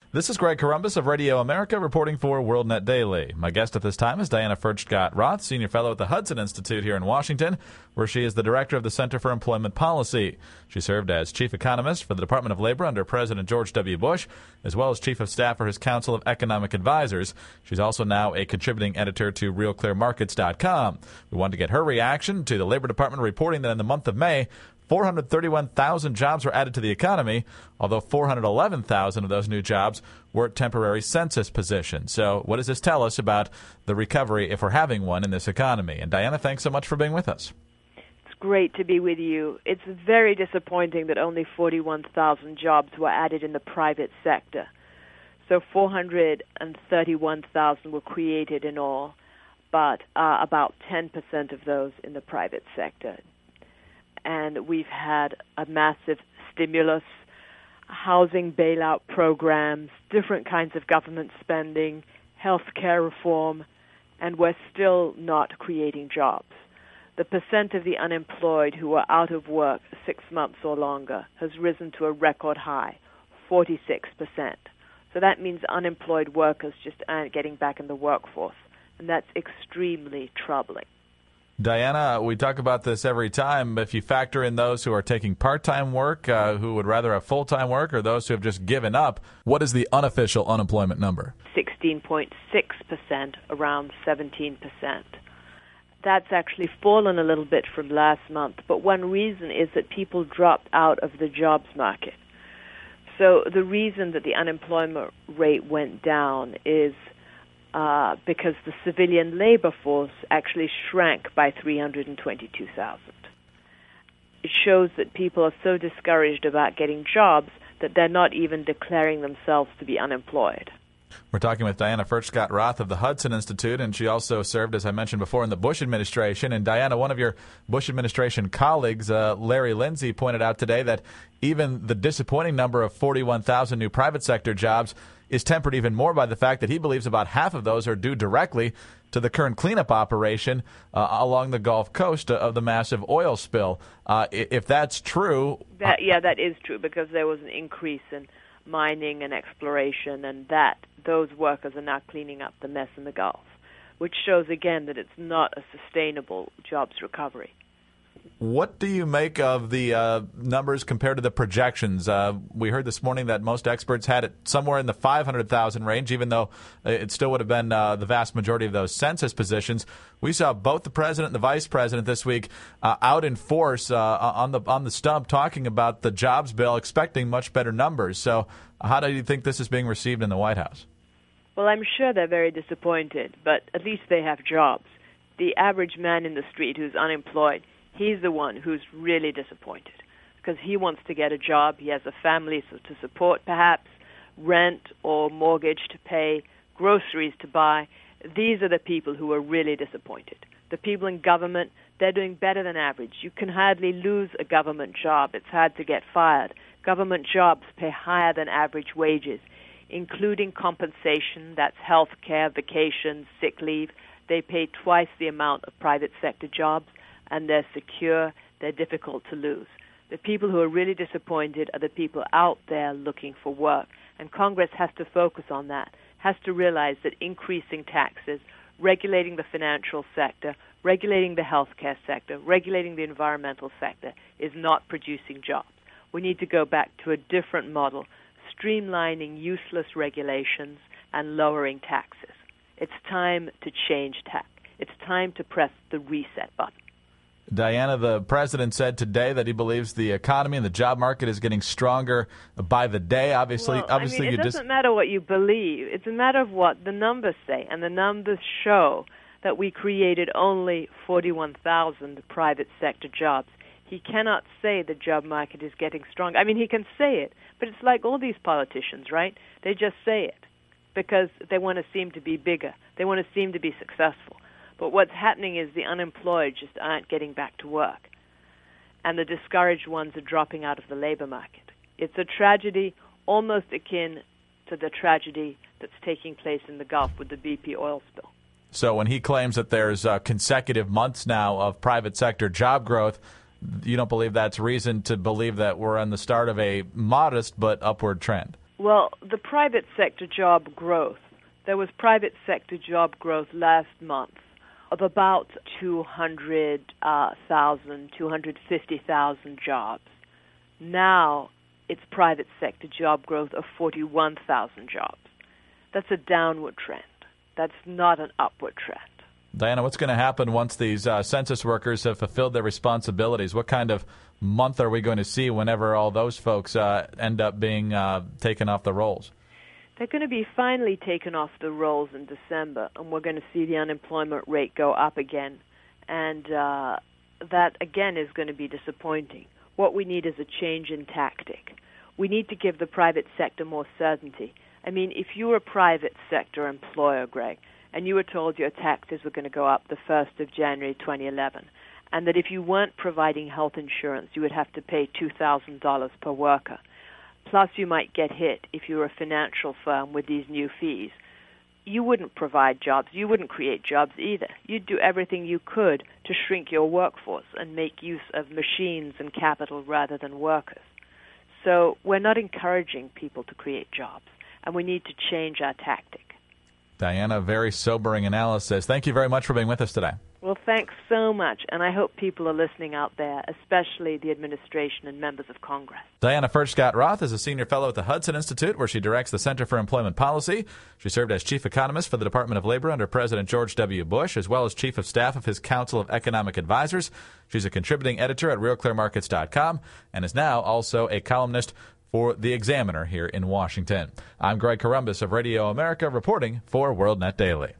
This is Greg Corombos of Radio America reporting for WorldNet Daily. My guest at this time is Diana Furchtgott-Roth, Senior Fellow at the Hudson Institute here in Washington, where she is the Director of the Center for Employment Policy. She served as Chief Economist for the Department of Labor under President George W. Bush, as well as Chief of Staff for his Council of Economic Advisors. She's also now a contributing editor to RealClearMarkets.com. We wanted to get her reaction to the Labor Department reporting that in the month of May, 431,000 jobs were added to the economy, although 411,000 of those new jobs were temporary census positions. So what does this tell us about the recovery, if we're having one, in this economy? And Diana, thanks so much for being with us. It's great to be with you. It's very disappointing that only 41,000 jobs were added in the private sector. So 431,000 were created in all, but about 10% of those in the private sector. And we've had a massive stimulus, housing bailout programs, different kinds of government spending, health care reform, and we're still not creating jobs. The percent of the unemployed who are out of work 6 months or longer has risen to a record high, 46%. So that means unemployed workers just aren't getting back in the workforce, and that's extremely troubling. Diana, we talk about this every time. If you factor in those who are taking part-time work, who would rather have full-time work, or those who have just given up, what is the unofficial unemployment number? 16.6%, around 17%. That's actually fallen a little bit from last month, but one reason is that people dropped out of the jobs market. So the reason that the unemployment rate went down is because the civilian labor force actually shrank by 322,000. It shows that people are so discouraged about getting jobs that they're not even declaring themselves to be unemployed. We're talking with Diana Furchtgott-Roth of the Hudson Institute, and she also served, as I mentioned before, in the Bush administration. And Diana, one of your Bush administration colleagues, Larry Lindsey, pointed out today that even the disappointing number of 41,000 new private sector jobs is tempered even more by the fact that he believes about half of those are due directly to the current cleanup operation along the Gulf Coast of the massive oil spill. If that's true... that is true, because there was an increase in mining and exploration, and those workers are now cleaning up the mess in the Gulf, which shows again that it's not a sustainable jobs recovery. What do you make of the numbers compared to the projections? We heard this morning that most experts had it somewhere in the 500,000 range, even though it still would have been the vast majority of those census positions. We saw both the president and the vice president this week out in force on the stump talking about the jobs bill, expecting much better numbers. So how do you think this is being received in the White House? Well, I'm sure they're very disappointed, but at least they have jobs. The average man in the street who's unemployed, he's the one who's really disappointed because he wants to get a job. He has a family to support, perhaps, rent or mortgage to pay, groceries to buy. These are the people who are really disappointed. The people in government, they're doing better than average. You can hardly lose a government job. It's hard to get fired. Government jobs pay higher than average wages, including compensation, that's health care, vacations, sick leave. They pay twice the amount of private sector jobs, and they're secure, they're difficult to lose. The people who are really disappointed are the people out there looking for work, and Congress has to focus on that, has to realize that increasing taxes, regulating the financial sector, regulating the healthcare sector, regulating the environmental sector is not producing jobs. We need to go back to a different model, streamlining useless regulations and lowering taxes. It's time to change tack. It's time to press the reset button. Diana, the president said today that he believes the economy and the job market is getting stronger by the day. Obviously, it doesn't matter what you believe. It's a matter of what the numbers say, and the numbers show that we created only 41,000 private sector jobs. He cannot say the job market is getting strong. I mean, he can say it, but it's like all these politicians, right? They just say it because they want to seem to be bigger. They want to seem to be successful. But what's happening is the unemployed just aren't getting back to work, and the discouraged ones are dropping out of the labor market. It's a tragedy almost akin to the tragedy that's taking place in the Gulf with the BP oil spill. So when he claims that there's consecutive months now of private sector job growth, you don't believe that's reason to believe that we're on the start of a modest but upward trend? Well, the private sector job growth, there was private sector job growth last month of about 250,000 jobs. Now it's private sector job growth of 41,000 jobs. That's a downward trend. That's not an upward trend. Diana, what's going to happen once these census workers have fulfilled their responsibilities? What kind of month are we going to see whenever all those folks end up being taken off the rolls? They're going to be finally taken off the rolls in December, and we're going to see the unemployment rate go up again. And that, again, is going to be disappointing. What we need is a change in tactic. We need to give the private sector more certainty. I mean, if you were a private sector employer, Greg, and you were told your taxes were going to go up the 1st of January 2011, and that if you weren't providing health insurance, you would have to pay $2,000 per worker, plus you might get hit if you were a financial firm with these new fees, you wouldn't provide jobs. You wouldn't create jobs either. You'd do everything you could to shrink your workforce and make use of machines and capital rather than workers. So we're not encouraging people to create jobs, and we need to change our tactic. Diana, very sobering analysis. Thank you very much for being with us today. Well, thanks so much, and I hope people are listening out there, especially the administration and members of Congress. Diana Furchtgott-Roth is a senior fellow at the Hudson Institute, where she directs the Center for Employment Policy. She served as chief economist for the Department of Labor under President George W. Bush, as well as chief of staff of his Council of Economic Advisors. She's a contributing editor at RealClearMarkets.com and is now also a columnist for The Examiner here in Washington. I'm Greg Corombos of Radio America, reporting for WorldNet Daily.